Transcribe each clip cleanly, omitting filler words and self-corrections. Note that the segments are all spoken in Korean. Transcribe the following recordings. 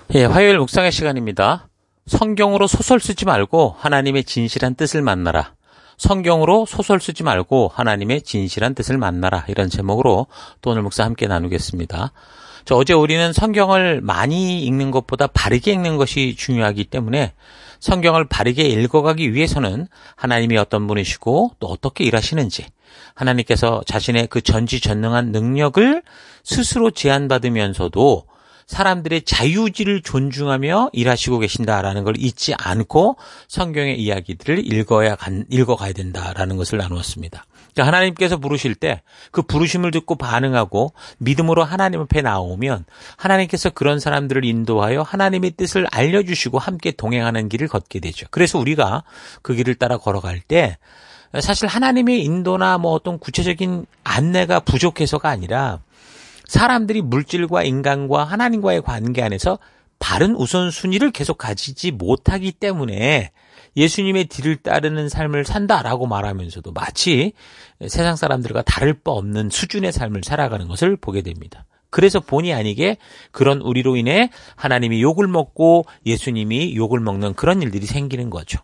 예, 화요일 묵상의 시간입니다. 성경으로 소설 쓰지 말고 하나님의 진실한 뜻을 만나라. 성경으로 소설 쓰지 말고 하나님의 진실한 뜻을 만나라. 이런 제목으로 또 오늘 묵상 함께 나누겠습니다. 어제 우리는 성경을 많이 읽는 것보다 바르게 읽는 것이 중요하기 때문에 성경을 바르게 읽어가기 위해서는 하나님이 어떤 분이시고 또 어떻게 일하시는지, 하나님께서 자신의 그 전지전능한 능력을 스스로 제한받으면서도 사람들의 자유의지를 존중하며 일하시고 계신다라는 걸 잊지 않고 성경의 이야기들을 읽어가야 된다라는 것을 나누었습니다. 그러니까 하나님께서 부르실 때 그 부르심을 듣고 반응하고 믿음으로 하나님 앞에 나오면 하나님께서 그런 사람들을 인도하여 하나님의 뜻을 알려주시고 함께 동행하는 길을 걷게 되죠. 그래서 우리가 그 길을 따라 걸어갈 때 사실 하나님의 인도나 어떤 구체적인 안내가 부족해서가 아니라 사람들이 물질과 인간과 하나님과의 관계 안에서 바른 우선순위를 계속 가지지 못하기 때문에 예수님의 뒤를 따르는 삶을 산다라고 말하면서도 마치 세상 사람들과 다를 바 없는 수준의 삶을 살아가는 것을 보게 됩니다. 그래서 본의 아니게 그런 우리로 인해 하나님이 욕을 먹고 예수님이 욕을 먹는 그런 일들이 생기는 거죠.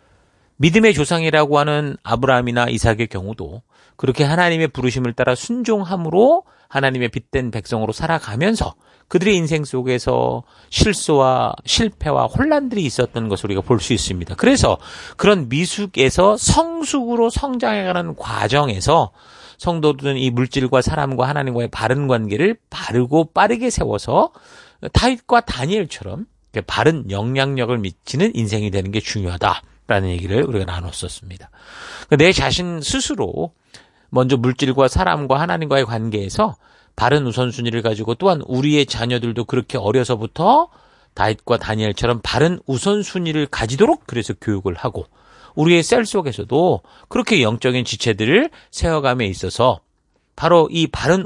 믿음의 조상이라고 하는 아브라함이나 이삭의 경우도 그렇게 하나님의 부르심을 따라 순종함으로 하나님의 빚된 백성으로 살아가면서 그들의 인생 속에서 실수와 실패와 혼란들이 있었던 것을 우리가 볼 수 있습니다. 그래서 그런 미숙에서 성숙으로 성장해가는 과정에서 성도들은 이 물질과 사람과 하나님과의 바른 관계를 바르고 빠르게 세워서 다윗과 다니엘처럼 바른 영향력을 미치는 인생이 되는 게 중요하다라는 얘기를 우리가 나눴었습니다. 내 자신 스스로 먼저 물질과 사람과 하나님과의 관계에서 바른 우선순위를 가지고 또한 우리의 자녀들도 그렇게 어려서부터 다윗과 다니엘처럼 바른 우선순위를 가지도록 그래서 교육을 하고 우리의 셀 속에서도 그렇게 영적인 지체들을 세워감에 있어서 바로 이 바른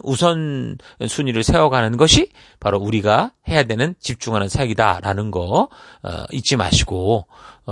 우선순위를 세워가는 것이 바로 우리가 해야 되는 집중하는 사역이다라는 거 잊지 마시고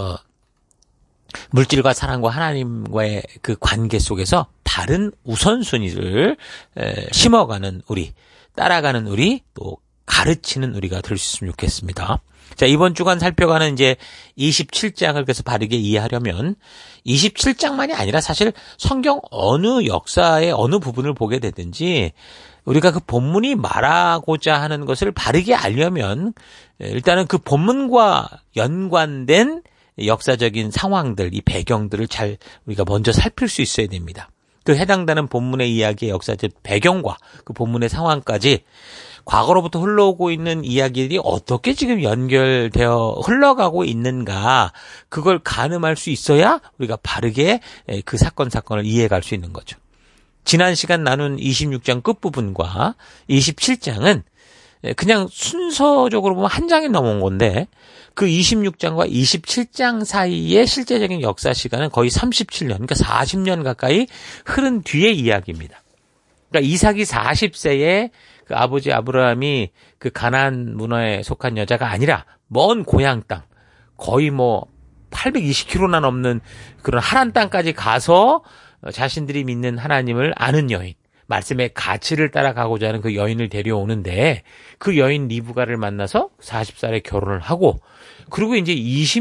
물질과 사랑과 하나님과의 그 관계 속에서 바른 우선순위를 심어가는 우리, 따라가는 우리, 또 가르치는 우리가 될 수 있으면 좋겠습니다. 자, 이번 주간 살펴가는 이제 27장을 그래서 바르게 이해하려면 27장만이 아니라 사실 성경 어느 역사의 어느 부분을 보게 되든지 우리가 그 본문이 말하고자 하는 것을 바르게 알려면 일단은 그 본문과 연관된 역사적인 상황들, 이 배경들을 잘 우리가 먼저 살필 수 있어야 됩니다. 그 해당되는 본문의 이야기의 역사적 배경과 그 본문의 상황까지 과거로부터 흘러오고 있는 이야기들이 어떻게 지금 연결되어 흘러가고 있는가, 그걸 가늠할 수 있어야 우리가 바르게 그 사건을 이해할 수 있는 거죠. 지난 시간 나눈 26장 끝부분과 27장은 그냥 순서적으로 보면 한 장이 넘어온 건데 그 26장과 27장 사이의 실제적인 역사 시간은 거의 37년, 그러니까 40년 가까이 흐른 뒤의 이야기입니다. 그러니까 이삭이 40세에 그 아버지 아브라함이 그 가나안 문화에 속한 여자가 아니라 먼 고향 땅, 거의 820km나 넘는 그런 하란 땅까지 가서 자신들이 믿는 하나님을 아는 여인, 말씀의 가치를 따라가고자 하는 그 여인을 데려오는데 그 여인 리브가를 만나서 40살에 결혼을 하고 그리고 이제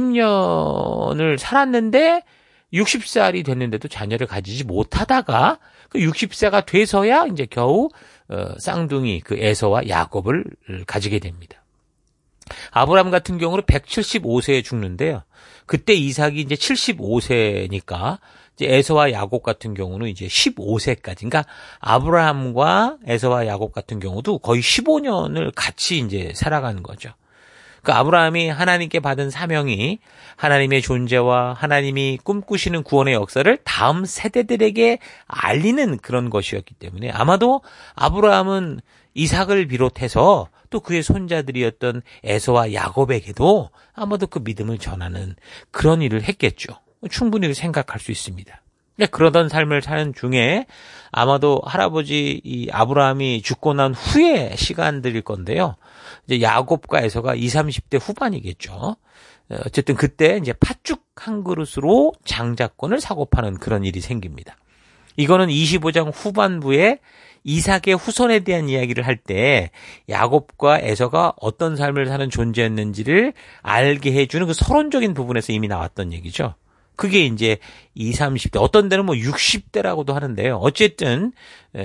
20년을 살았는데 60살이 됐는데도 자녀를 가지지 못하다가 그 60세가 돼서야 이제 겨우 쌍둥이 그 에서와 야곱을 가지게 됩니다. 아브라함 같은 경우는 175세에 죽는데요. 그때 이삭이 이제 75세니까 이제 에서와 야곱 같은 경우는 이제 15세까지. 그러니까 아브라함과 에서와 야곱 같은 경우도 거의 15년을 같이 이제 살아가는 거죠. 그러니까 아브라함이 하나님께 받은 사명이 하나님의 존재와 하나님이 꿈꾸시는 구원의 역사를 다음 세대들에게 알리는 그런 것이었기 때문에 아마도 아브라함은 이삭을 비롯해서 또 그의 손자들이었던 에서와 야곱에게도 아마도 그 믿음을 전하는 그런 일을 했겠죠. 충분히 생각할 수 있습니다. 그러던 삶을 사는 중에 아마도 할아버지 이 아브라함이 죽고 난 후의 시간들일 건데요. 이제 야곱과 에서가 20, 30대 후반이겠죠. 어쨌든 그때 이제 팥죽 한 그릇으로 장자권을 사고 파는 그런 일이 생깁니다. 이거는 25장 후반부에 이삭의 후손에 대한 이야기를 할 때 야곱과 에서가 어떤 삶을 사는 존재였는지를 알게 해주는 그 서론적인 부분에서 이미 나왔던 얘기죠. 그게 이제 20, 30대, 어떤 데는 뭐 60대라고도 하는데요. 어쨌든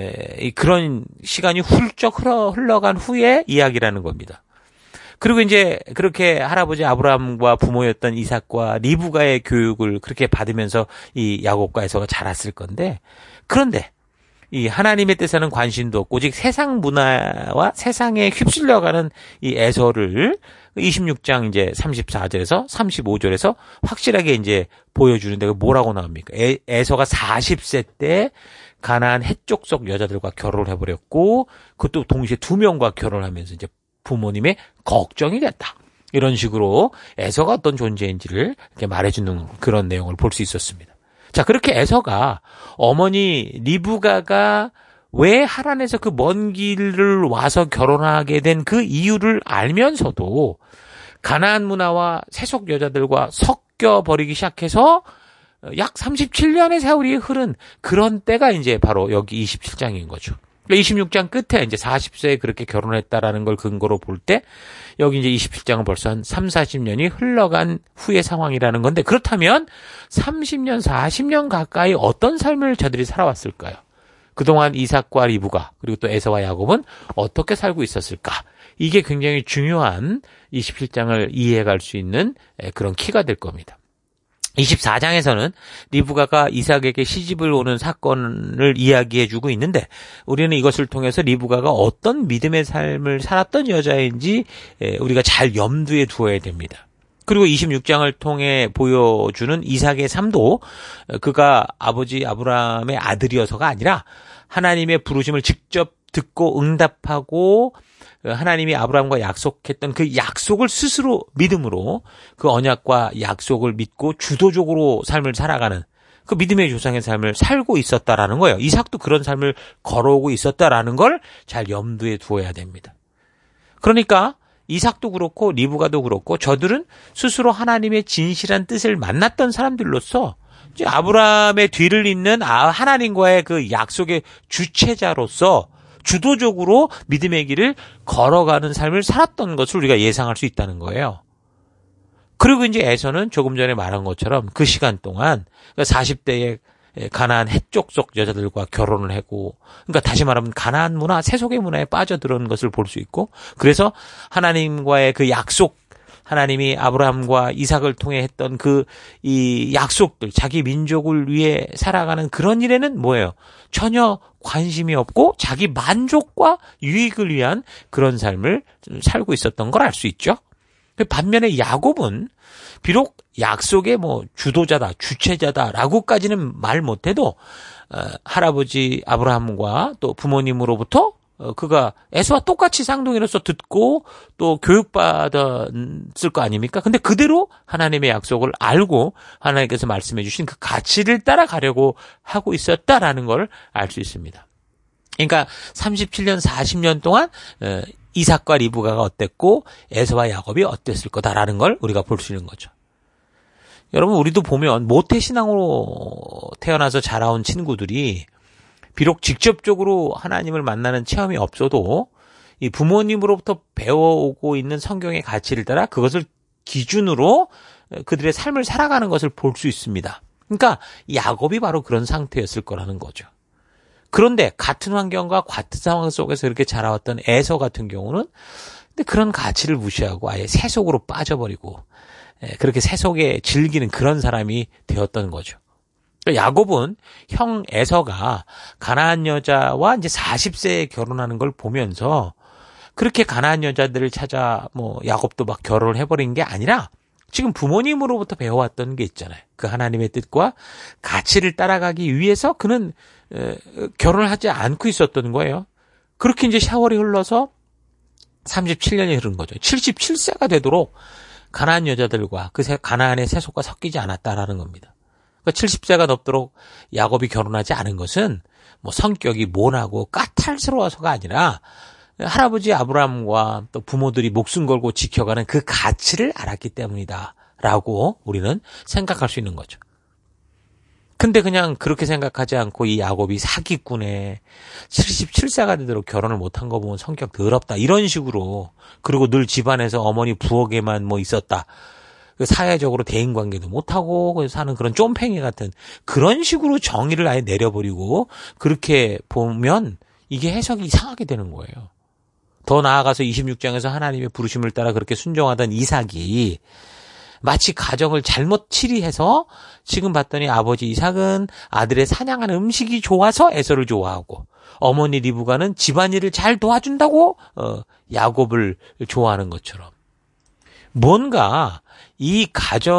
그런 시간이 훌쩍 흘러간 후의 이야기라는 겁니다. 그리고 이제 그렇게 할아버지 아브라함과 부모였던 이삭과 리브가의 교육을 그렇게 받으면서 이 야곱과 에서가 자랐을 건데, 그런데 이 하나님의 뜻에는 관심도 없고 오직 세상 문화와 세상에 휩쓸려가는 이 에서를 26장 이제 34절에서 35절에서 확실하게 이제 보여주는데 그 뭐라고 나옵니까? 에서가 40세 때 가나안 헷족 속 여자들과 결혼을 해버렸고, 그것도 동시에 2명과 결혼하면서 이제 부모님의 걱정이 됐다. 이런 식으로 에서가 어떤 존재인지를 이렇게 말해주는 그런 내용을 볼 수 있었습니다. 자, 그렇게 에서가 어머니 리브가가 왜 하란에서 그 먼 길을 와서 결혼하게 된 그 이유를 알면서도 가나안 문화와 세속 여자들과 섞여 버리기 시작해서 약 37년의 세월이 흐른 그런 때가 이제 바로 여기 27장인 거죠. 26장 끝에 이제 40세에 그렇게 결혼했다라는 걸 근거로 볼 때 여기 이제 27장은 벌써 한 3, 40년이 흘러간 후의 상황이라는 건데, 그렇다면 30년, 40년 가까이 어떤 삶을 저들이 살아왔을까요? 그동안 이삭과 리브가 그리고 또 에서와 야곱은 어떻게 살고 있었을까? 이게 굉장히 중요한 27장을 이해할 수 있는 그런 키가 될 겁니다. 24장에서는 리브가가 이삭에게 시집을 오는 사건을 이야기해주고 있는데, 우리는 이것을 통해서 리브가가 어떤 믿음의 삶을 살았던 여자인지 우리가 잘 염두에 두어야 됩니다. 그리고 26장을 통해 보여주는 이삭의 삶도 그가 아버지 아브라함의 아들이어서가 아니라 하나님의 부르심을 직접 듣고 응답하고 하나님이 아브라함과 약속했던 그 약속을 스스로 믿음으로 그 언약과 약속을 믿고 주도적으로 삶을 살아가는 그 믿음의 조상의 삶을 살고 있었다라는 거예요. 이삭도 그런 삶을 걸어오고 있었다라는 걸 잘 염두에 두어야 됩니다. 그러니까 이삭도 그렇고 리브가도 그렇고 저들은 스스로 하나님의 진실한 뜻을 만났던 사람들로서 이제 아브라함의 뒤를 잇는 하나님과의 그 약속의 주체자로서 주도적으로 믿음의 길을 걸어가는 삶을 살았던 것을 우리가 예상할 수 있다는 거예요. 그리고 이제 에서는 조금 전에 말한 것처럼 그 시간 동안 40대에 가나안 헷족 속 여자들과 결혼을 하고, 그러니까 다시 말하면 가나안 문화, 세속의 문화에 빠져들은 것을 볼 수 있고, 그래서 하나님과의 그 약속, 하나님이 아브라함과 이삭을 통해 했던 이 약속들, 자기 민족을 위해 살아가는 그런 일에는 뭐예요? 전혀 관심이 없고 자기 만족과 유익을 위한 그런 삶을 살고 있었던 걸 알 수 있죠. 반면에 야곱은 비록 약속의 주도자다, 주체자다라고까지는 말 못해도 할아버지 아브라함과 또 부모님으로부터 그가 에서와 똑같이 쌍둥이로서 듣고 또 교육받았을 거 아닙니까? 근데 그대로 하나님의 약속을 알고 하나님께서 말씀해 주신 그 가치를 따라가려고 하고 있었다라는 걸 알 수 있습니다. 그러니까 37년, 40년 동안 이삭과 리브가가 어땠고 에서와 야곱이 어땠을 거다라는 걸 우리가 볼 수 있는 거죠. 여러분, 우리도 보면 모태신앙으로 태어나서 자라온 친구들이 비록 직접적으로 하나님을 만나는 체험이 없어도 이 부모님으로부터 배워오고 있는 성경의 가치를 따라 그것을 기준으로 그들의 삶을 살아가는 것을 볼 수 있습니다. 그러니까 야곱이 바로 그런 상태였을 거라는 거죠. 그런데 같은 환경과 같은 상황 속에서 이렇게 자라왔던 에서 같은 경우는 근데 그런 가치를 무시하고 아예 세속으로 빠져버리고 그렇게 세속에 즐기는 그런 사람이 되었던 거죠. 야곱은 형 에서가 가나안 여자와 이제 40세에 결혼하는 걸 보면서 그렇게 가나안 여자들을 찾아 야곱도 막 결혼을 해버린 게 아니라 지금 부모님으로부터 배워왔던 게 있잖아요. 그 하나님의 뜻과 가치를 따라가기 위해서 그는 결혼을 하지 않고 있었던 거예요. 그렇게 이제 세월이 흘러서 37년이 흐른 거죠. 77세가 되도록 가나안 여자들과 그 가나안의 세속과 섞이지 않았다라는 겁니다. 그러니까 70세가 넘도록 야곱이 결혼하지 않은 것은 성격이 모나고 까탈스러워서가 아니라 할아버지 아브라함과 또 부모들이 목숨 걸고 지켜가는 그 가치를 알았기 때문이다라고 우리는 생각할 수 있는 거죠. 근데 그냥 그렇게 생각하지 않고 이 야곱이 사기꾼에 77세가 되도록 결혼을 못한 거 보면 성격 더럽다. 이런 식으로. 그리고 늘 집안에서 어머니 부엌에만 뭐 있었다. 사회적으로 대인관계도 못하고 사는 그런 쫌팽이 같은 그런 식으로 정의를 아예 내려버리고 그렇게 보면 이게 해석이 이상하게 되는 거예요. 더 나아가서 26장에서 하나님의 부르심을 따라 그렇게 순종하던 이삭이 마치 가정을 잘못 치리해서 지금 봤더니 아버지 이삭은 아들의 사냥하는 음식이 좋아서 에서를 좋아하고 어머니 리브가는 집안일을 잘 도와준다고 야곱을 좋아하는 것처럼 뭔가 이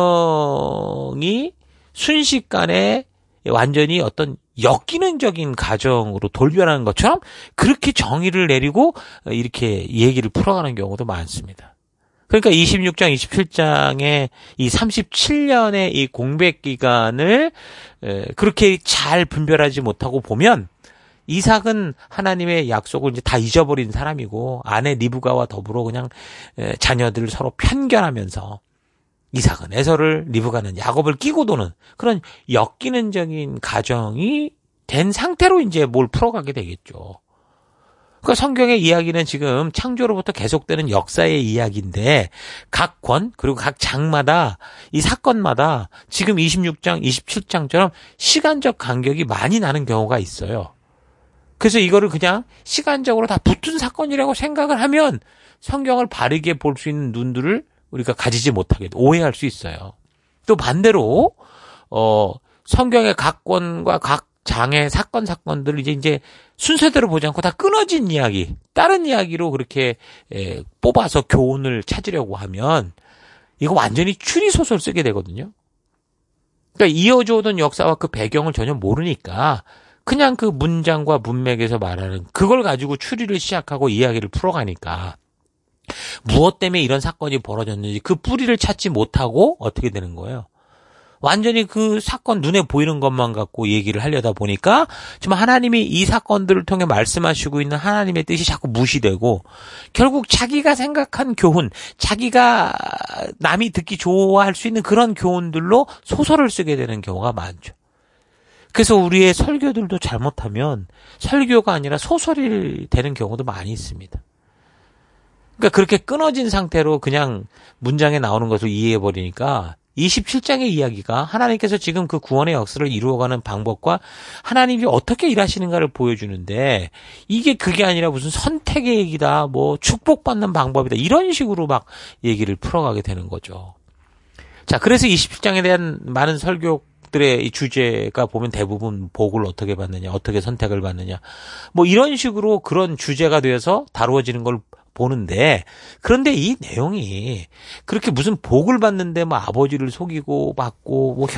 가정이 순식간에 완전히 어떤 역기능적인 가정으로 돌변하는 것처럼 그렇게 정의를 내리고 이렇게 얘기를 풀어가는 경우도 많습니다. 그러니까 26장, 27장의 이 37년의 이 공백 기간을 그렇게 잘 분별하지 못하고 보면 이삭은 하나님의 약속을 이제 다 잊어버린 사람이고 아내 리브가와 더불어 그냥 자녀들을 서로 편견하면서 이삭은 에서를 리브가는 야곱을 끼고 도는 그런 엮이는적인 가정이 된 상태로 이제 뭘 풀어가게 되겠죠. 그러니까 성경의 이야기는 지금 창조로부터 계속되는 역사의 이야기인데 각 권 그리고 각 장마다 이 사건마다 지금 26장, 27장처럼 시간적 간격이 많이 나는 경우가 있어요. 그래서 이거를 그냥 시간적으로 다 붙은 사건이라고 생각을 하면 성경을 바르게 볼 수 있는 눈들을 우리가 가지지 못하게 오해할 수 있어요. 또 반대로 성경의 각 권과 각 장의 사건들을 이제 순서대로 보지 않고 다 끊어진 이야기, 다른 이야기로 그렇게 뽑아서 교훈을 찾으려고 하면 이거 완전히 추리소설 쓰게 되거든요. 그러니까 이어져 오던 역사와 그 배경을 전혀 모르니까 그냥 그 문장과 문맥에서 말하는 그걸 가지고 추리를 시작하고 이야기를 풀어가니까 무엇 때문에 이런 사건이 벌어졌는지 그 뿌리를 찾지 못하고 어떻게 되는 거예요? 완전히 그 사건 눈에 보이는 것만 갖고 얘기를 하려다 보니까 지금 하나님이 이 사건들을 통해 말씀하시고 있는 하나님의 뜻이 자꾸 무시되고 결국 자기가 생각한 교훈, 자기가 남이 듣기 좋아할 수 있는 그런 교훈들로 소설을 쓰게 되는 경우가 많죠. 그래서 우리의 설교들도 잘못하면 설교가 아니라 소설이 되는 경우도 많이 있습니다. 그러니까 그렇게 끊어진 상태로 그냥 문장에 나오는 것을 이해해버리니까 27장의 이야기가 하나님께서 지금 그 구원의 역사를 이루어가는 방법과 하나님이 어떻게 일하시는가를 보여주는데 이게 그게 아니라 무슨 선택의 얘기다, 뭐 축복받는 방법이다 이런 식으로 막 얘기를 풀어가게 되는 거죠. 자, 그래서 27장에 대한 많은 설교들의 이 주제가 보면 대부분 복을 어떻게 받느냐, 어떻게 선택을 받느냐 뭐 이런 식으로 그런 주제가 되어서 다루어지는 걸 보는데 그런데 이 내용이 그렇게 무슨 복을 받는데 뭐 아버지를 속이고 받고 뭐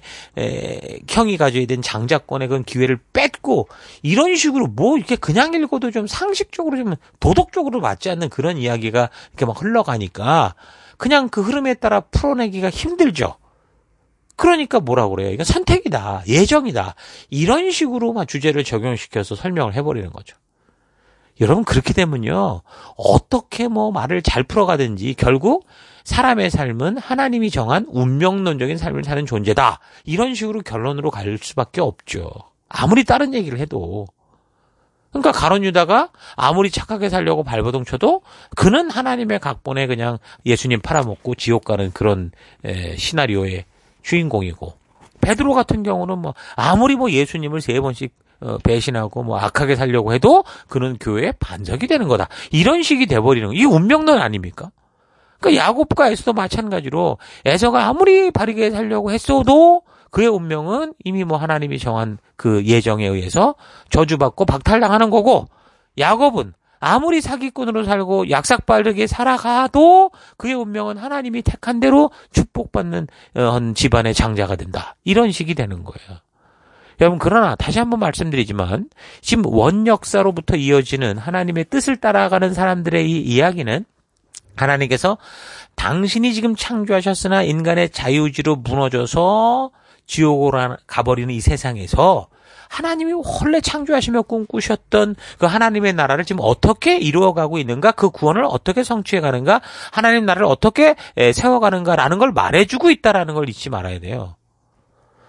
형이 가져야 된 장자권의 그런 기회를 뺏고 이런 식으로 뭐 이렇게 그냥 읽어도 좀 상식적으로 좀 도덕적으로 맞지 않는 그런 이야기가 이렇게 막 흘러가니까 그냥 그 흐름에 따라 풀어내기가 힘들죠. 그러니까 뭐라고 그래요? 이건 선택이다, 예정이다 이런 식으로만 주제를 적용시켜서 설명을 해버리는 거죠. 여러분 그렇게 되면요 어떻게 뭐 말을 잘 풀어가든지 결국 사람의 삶은 하나님이 정한 운명론적인 삶을 사는 존재다 이런 식으로 결론으로 갈 수밖에 없죠. 아무리 다른 얘기를 해도. 그러니까 가룟 유다가 아무리 착하게 살려고 발버둥 쳐도 그는 하나님의 각본에 그냥 예수님 팔아먹고 지옥 가는 그런 시나리오의 주인공이고 베드로 같은 경우는 뭐 아무리 뭐 예수님을 3번씩 배신하고 뭐 악하게 살려고 해도 그는 교회의 반석이 되는 거다. 이런 식이 돼버리는 거. 이게 운명론 아닙니까? 그러니까 야곱과 에서도 마찬가지로 에서가 아무리 바르게 살려고 했어도 그의 운명은 이미 뭐 하나님이 정한 그 예정에 의해서 저주받고 박탈당하는 거고 야곱은 아무리 사기꾼으로 살고 약삭빠르게 살아가도 그의 운명은 하나님이 택한 대로 축복받는 집안의 장자가 된다. 이런 식이 되는 거예요. 여러분 그러나 다시 한번 말씀드리지만 지금 원역사로부터 이어지는 하나님의 뜻을 따라가는 사람들의 이 이야기는 하나님께서 당신이 지금 창조하셨으나 인간의 자유의지로 무너져서 지옥으로 가버리는 이 세상에서 하나님이 원래 창조하시며 꿈꾸셨던 그 하나님의 나라를 지금 어떻게 이루어가고 있는가, 그 구원을 어떻게 성취해가는가, 하나님 나라를 어떻게 세워가는가라는 걸 말해주고 있다라는 걸 잊지 말아야 돼요.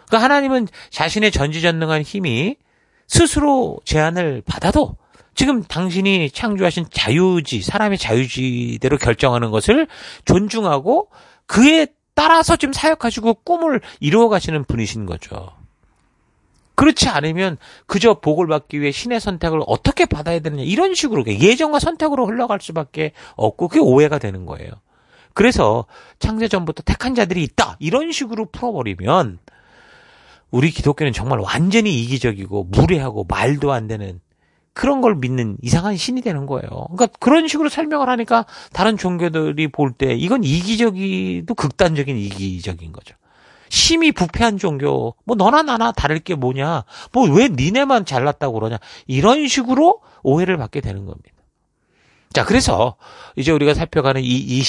그러니까 하나님은 자신의 전지전능한 힘이 스스로 제한을 받아도 지금 당신이 창조하신 자유지, 사람의 자유지대로 결정하는 것을 존중하고 그에 따라서 지금 사역하시고 꿈을 이루어가시는 분이신 거죠. 그렇지 않으면 그저 복을 받기 위해 신의 선택을 어떻게 받아야 되느냐 이런 식으로 예정과 선택으로 흘러갈 수밖에 없고 그게 오해가 되는 거예요. 그래서 창세전부터 택한 자들이 있다 이런 식으로 풀어버리면 우리 기독교는 정말 완전히 이기적이고 무례하고 말도 안 되는 그런 걸 믿는 이상한 신이 되는 거예요. 그러니까 그런 식으로 설명을 하니까 다른 종교들이 볼 때 이건 이기적이도 극단적인 이기적인 거죠. 심히 부패한 종교, 뭐 너나 나나 다를 게 뭐냐, 뭐 왜 니네만 잘났다고 그러냐 이런 식으로 오해를 받게 되는 겁니다. 자, 그래서 이제 우리가 살펴가는 이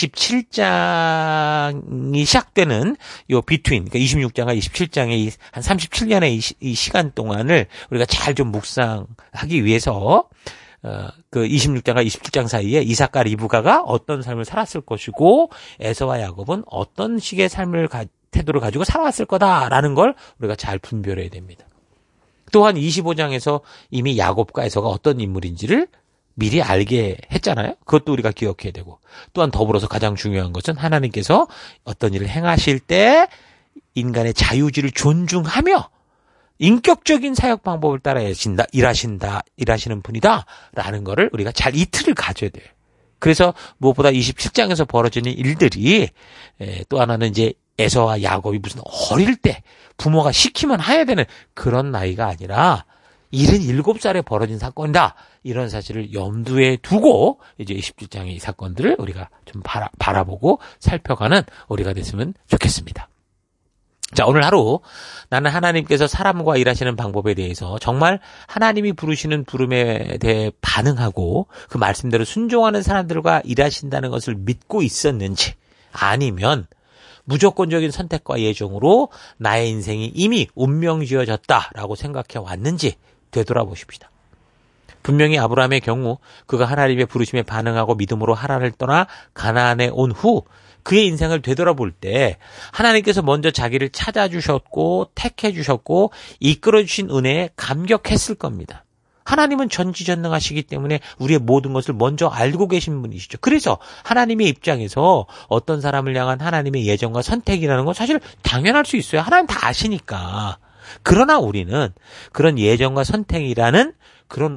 27장이 시작되는 요 비트윈, 그러니까 26장과 27장의 한 37년의 이 시간 동안을 우리가 잘 좀 묵상하기 위해서 그 26장과 27장 사이에 이삭과 리브가가 어떤 삶을 살았을 것이고 에서와 야곱은 어떤 식의 태도를 가지고 살아왔을 거다라는 걸 우리가 잘 분별해야 됩니다. 또한 25장에서 이미 야곱과 에서가 어떤 인물인지를 미리 알게 했잖아요. 그것도 우리가 기억해야 되고 또한 더불어서 가장 중요한 것은 하나님께서 어떤 일을 행하실 때 인간의 자유지를 존중하며 인격적인 사역 방법을 따라 일하시는 분이다라는 거를 우리가 잘 이틀을 가져야 돼요. 그래서 무엇보다 27장에서 벌어지는 일들이 또 하나는 이제 에서와 야곱이 무슨 어릴 때 부모가 시키면 해야 되는 그런 나이가 아니라 77살에 벌어진 사건이다. 이런 사실을 염두에 두고 이제 27장의 이 사건들을 우리가 좀 바라보고 살펴가는 우리가 됐으면 좋겠습니다. 자, 오늘 하루 나는 하나님께서 사람과 일하시는 방법에 대해서 정말 하나님이 부르시는 부름에 대해 반응하고 그 말씀대로 순종하는 사람들과 일하신다는 것을 믿고 있었는지 아니면 무조건적인 선택과 예정으로 나의 인생이 이미 운명 지어졌다라고 생각해 왔는지 되돌아보십시다. 분명히 아브라함의 경우 그가 하나님의 부르심에 반응하고 믿음으로 하란을 떠나 가나안에 온 후 그의 인생을 되돌아볼 때 하나님께서 먼저 자기를 찾아주셨고 택해주셨고 이끌어주신 은혜에 감격했을 겁니다. 하나님은 전지전능하시기 때문에 우리의 모든 것을 먼저 알고 계신 분이시죠. 그래서 하나님의 입장에서 어떤 사람을 향한 하나님의 예정과 선택이라는 건 사실 당연할 수 있어요. 하나님 다 아시니까. 그러나 우리는 그런 예정과 선택이라는 그런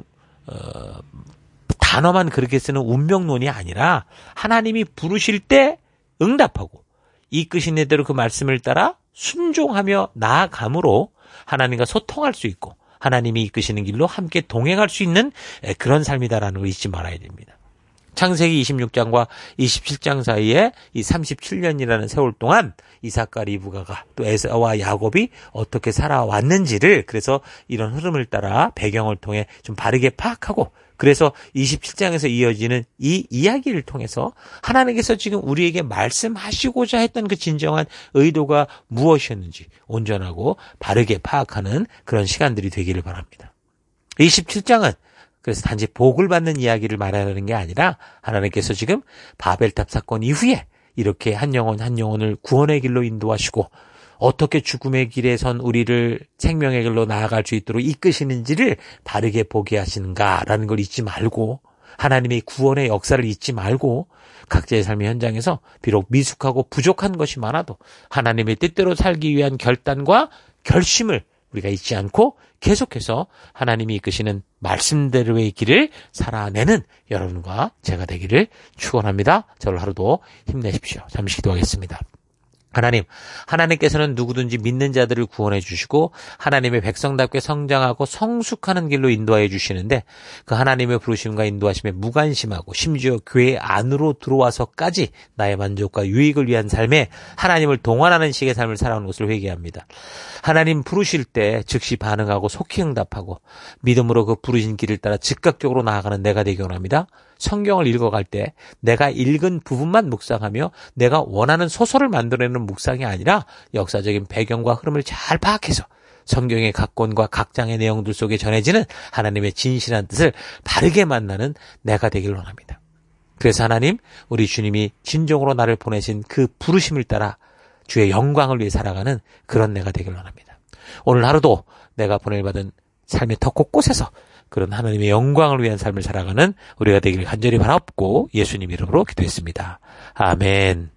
단어만 그렇게 쓰는 운명론이 아니라 하나님이 부르실 때 응답하고 이끄신 대로 그 말씀을 따라 순종하며 나아감으로 하나님과 소통할 수 있고 하나님이 이끄시는 길로 함께 동행할 수 있는 그런 삶이다라는 걸 잊지 말아야 됩니다. 창세기 26장과 27장 사이에 이 37년이라는 세월 동안 이삭과 리브가가 또 에서와 야곱이 어떻게 살아왔는지를 그래서 이런 흐름을 따라 배경을 통해 좀 바르게 파악하고 그래서 27장에서 이어지는 이 이야기를 통해서 하나님께서 지금 우리에게 말씀하시고자 했던 그 진정한 의도가 무엇이었는지 온전하고 바르게 파악하는 그런 시간들이 되기를 바랍니다. 27장은 그래서 단지 복을 받는 이야기를 말하는 게 아니라 하나님께서 지금 바벨탑 사건 이후에 이렇게 한 영혼을 구원의 길로 인도하시고 어떻게 죽음의 길에 선 우리를 생명의 길로 나아갈 수 있도록 이끄시는지를 바르게 보게 하시는가라는 걸 잊지 말고 하나님의 구원의 역사를 잊지 말고 각자의 삶의 현장에서 비록 미숙하고 부족한 것이 많아도 하나님의 뜻대로 살기 위한 결단과 결심을 우리가 잊지 않고 계속해서 하나님이 이끄시는 말씀대로의 길을 살아내는 여러분과 제가 되기를 축원합니다. 저를 하루도 힘내십시오. 잠시 기도하겠습니다. 하나님께서는 누구든지 믿는 자들을 구원해 주시고 하나님의 백성답게 성장하고 성숙하는 길로 인도해 주시는데 그 하나님의 부르심과 인도하심에 무관심하고 심지어 교회 안으로 들어와서까지 나의 만족과 유익을 위한 삶에 하나님을 동원하는 식의 삶을 살아오는 것을 회개합니다. 하나님 부르실 때 즉시 반응하고 속히 응답하고 믿음으로 그 부르신 길을 따라 즉각적으로 나아가는 내가 되기 원합니다. 성경을 읽어갈 때 내가 읽은 부분만 묵상하며 내가 원하는 소설을 만들어내는 묵상이 아니라 역사적인 배경과 흐름을 잘 파악해서 성경의 각 권과 각 장의 내용들 속에 전해지는 하나님의 진실한 뜻을 바르게 만나는 내가 되기를 원합니다. 그래서 하나님, 우리 주님이 진정으로 나를 보내신 그 부르심을 따라 주의 영광을 위해 살아가는 그런 내가 되기를 원합니다. 오늘 하루도 내가 보낼받은 삶의 더 곳곳에서 그런 하나님의 영광을 위한 삶을 살아가는 우리가 되기를 간절히 바라옵고 예수님 이름으로 기도했습니다. 아멘.